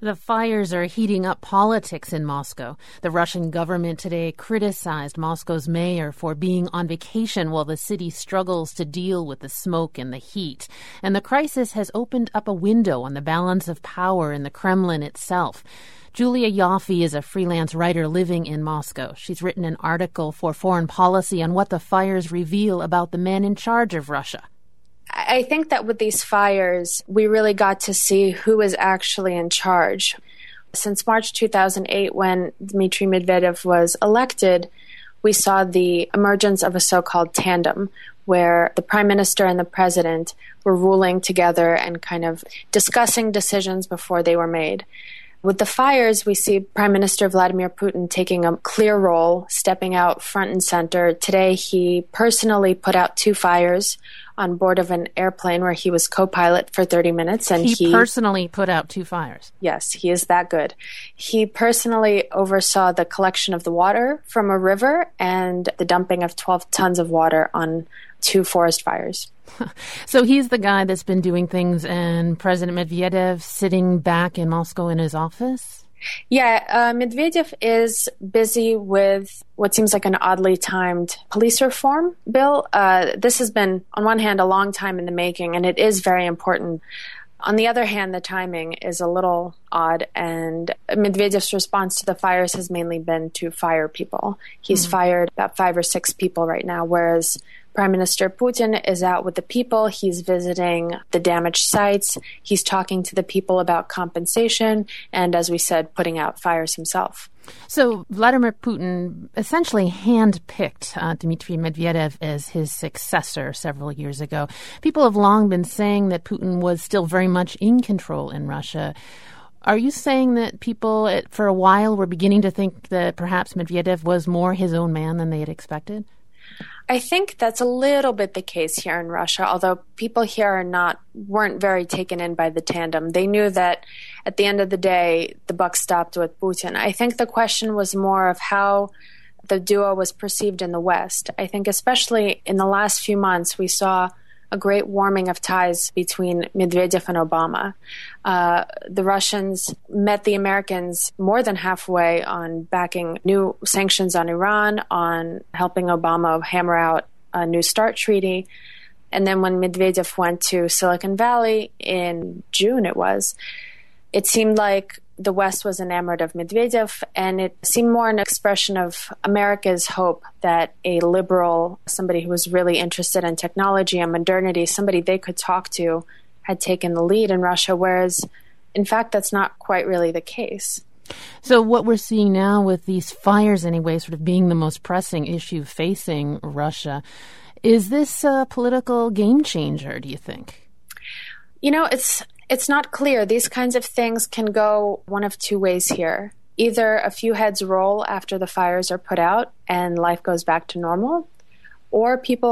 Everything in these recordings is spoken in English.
The fires are heating up politics in Moscow. The Russian government today criticized Moscow's mayor for being on vacation while the city struggles to deal with the smoke and the heat. And the crisis has opened up a window on the balance of power in the Kremlin itself. Julia Ioffe is a freelance writer living in Moscow. She's written an article for Foreign Policy on what the fires reveal about the men in charge of Russia. I think that with these fires, we really got to see who is actually in charge. Since March 2008, when Dmitry Medvedev was elected, we saw the emergence of a so-called tandem, where the prime minister and the president were ruling together and kind of discussing decisions before they were made. With the fires, we see Prime Minister Vladimir Putin taking a clear role, stepping out front and center. Today, he personally put out 2 fires on board of an airplane where he was co-pilot for 30 minutes. And he personally put out 2 fires? Yes, he is that good. He personally oversaw the collection of the water from a river and the dumping of 12 tons of water on 2 forest fires. So he's the guy that's been doing things, and President Medvedev sitting back in Moscow in his office? Yeah, Medvedev is busy with what seems like an oddly timed police reform bill. This has been, on one hand, a long time in the making, and it is very important. On the other hand, the timing is a little odd, and Medvedev's response to the fires has mainly been to fire people. He's fired about 5 or 6 people right now, whereas Prime Minister Putin is out with the people. He's visiting the damaged sites. He's talking to the people about compensation and, as we said, putting out fires himself. So Vladimir Putin essentially handpicked Dmitry Medvedev as his successor several years ago. People have long been saying that Putin was still very much in control in Russia. Are you saying that people for a while were beginning to think that perhaps Medvedev was more his own man than they had expected? I think that's a little bit the case here in Russia, although people here weren't very taken in by the tandem. They knew that at the end of the day, the buck stopped with Putin. I think the question was more of how the duo was perceived in the West. I think especially in the last few months, we saw a great warming of ties between Medvedev and Obama. The Russians met the Americans more than halfway on backing new sanctions on Iran, on helping Obama hammer out a New START treaty. And then when Medvedev went to Silicon Valley in June, it seemed like the West was enamored of Medvedev, and it seemed more an expression of America's hope that a liberal, somebody who was really interested in technology and modernity, somebody they could talk to, had taken the lead in Russia, whereas, in fact, that's not quite really the case. So what we're seeing now with these fires, anyway, sort of being the most pressing issue facing Russia, is this a political game changer, do you think? You know, it's not clear. These kinds of things can go one of 2 ways here. Either a few heads roll after the fires are put out and life goes back to normal, or people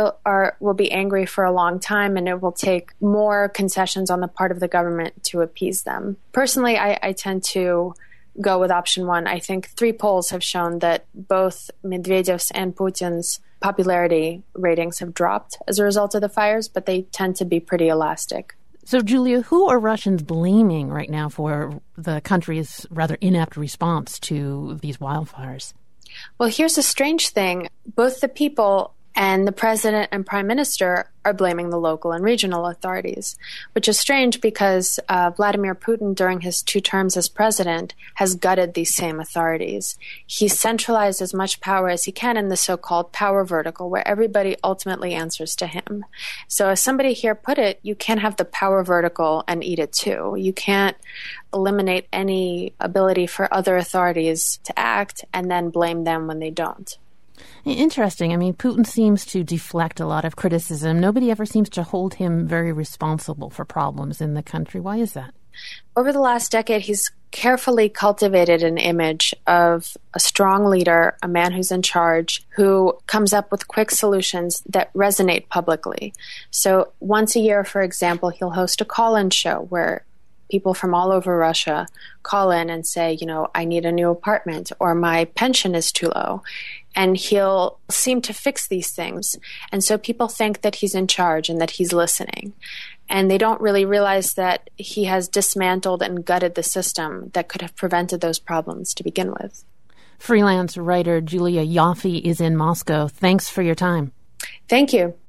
will be angry for a long time, and it will take more concessions on the part of the government to appease them. Personally, I tend to go with option 1. I think 3 polls have shown that both Medvedev's and Putin's popularity ratings have dropped as a result of the fires, but they tend to be pretty elastic. So, Julia, who are Russians blaming right now for the country's rather inept response to these wildfires? Well, here's a strange thing. Both the people and the president and prime minister are blaming the local and regional authorities, which is strange because Vladimir Putin, during his 2 terms as president, has gutted these same authorities. He's centralized as much power as he can in the so-called power vertical, where everybody ultimately answers to him. So as somebody here put it, you can't have the power vertical and eat it too. You can't eliminate any ability for other authorities to act and then blame them when they don't. Interesting. I mean, Putin seems to deflect a lot of criticism. Nobody ever seems to hold him very responsible for problems in the country. Why is that? Over the last decade, he's carefully cultivated an image of a strong leader, a man who's in charge, who comes up with quick solutions that resonate publicly. So once a year, for example, he'll host a call-in show where people from all over Russia call in and say, I need a new apartment, or my pension is too low. And he'll seem to fix these things. And so people think that he's in charge and that he's listening. and they don't really realize that he has dismantled and gutted the system that could have prevented those problems to begin with. Freelance writer Julia Ioffe is in Moscow. Thanks for your time. Thank you.